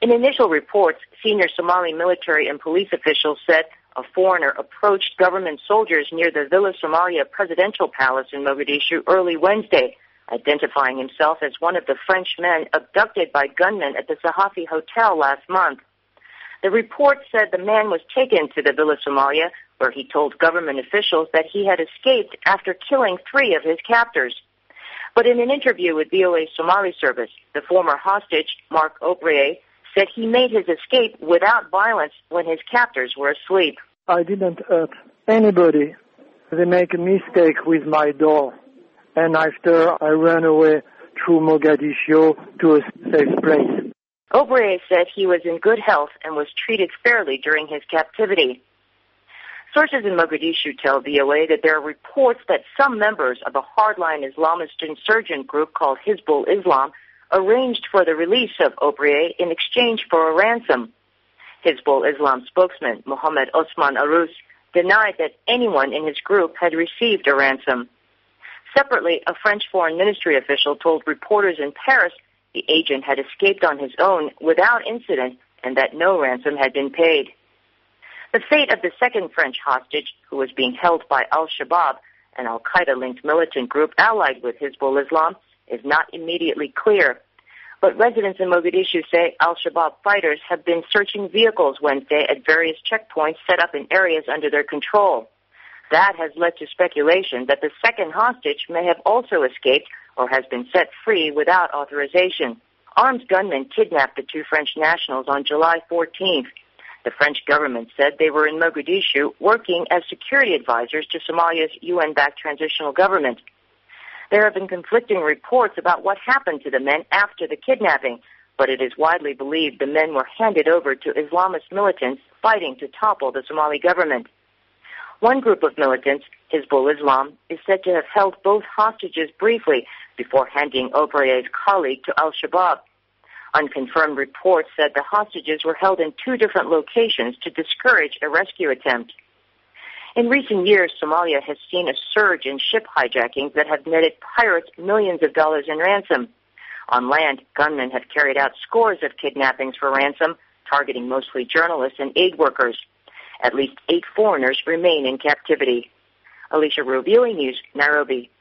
In initial reports, senior Somali military and police officials said a foreigner approached government soldiers near the Villa Somalia presidential palace in Mogadishu early Wednesday, identifying himself as one of the French men abducted by gunmen at the Sahafi Hotel last month. The report said the man was taken to the Villa Somalia, where he told government officials that he had escaped after killing 3 of his captors. But in an interview with VOA Somali service, the former hostage, Mark Obreye, said he made his escape without violence when his captors were asleep. I didn't hurt anybody. They make a mistake with my door. And after I ran away through Mogadishu to a safe place. Obreye said he was in good health and was treated fairly during his captivity. Sources in Mogadishu tell VOA that there are reports that some members of a hardline Islamist insurgent group called Hizbul Islam arranged for the release of Obreye in exchange for a ransom. Hizbul Islam spokesman Mohammed Osman Arous denied that anyone in his group had received a ransom. Separately, a French foreign ministry official told reporters in Paris the agent had escaped on his own without incident and that no ransom had been paid. The fate of the second French hostage, who was being held by al-Shabaab, an al-Qaeda-linked militant group allied with Hizbul Islam, is not immediately clear. But residents in Mogadishu say al-Shabaab fighters have been searching vehicles Wednesday at various checkpoints set up in areas under their control. That has led to speculation that the second hostage may have also escaped or has been set free without authorization. Armed gunmen kidnapped the 2 French nationals on July 14th. The French government said they were in Mogadishu working as security advisors to Somalia's UN-backed transitional government. There have been conflicting reports about what happened to the men after the kidnapping, but it is widely believed the men were handed over to Islamist militants fighting to topple the Somali government. One group of militants, Hizbul Islam, is said to have held both hostages briefly before handing Obreye's colleague to al-Shabaab. Unconfirmed reports said the hostages were held in 2 different locations to discourage a rescue attempt. In recent years, Somalia has seen a surge in ship hijackings that have netted pirates millions of dollars in ransom. On land, gunmen have carried out scores of kidnappings for ransom, targeting mostly journalists and aid workers. At least 8 foreigners remain in captivity. Alicia Rue, VOA News, Nairobi.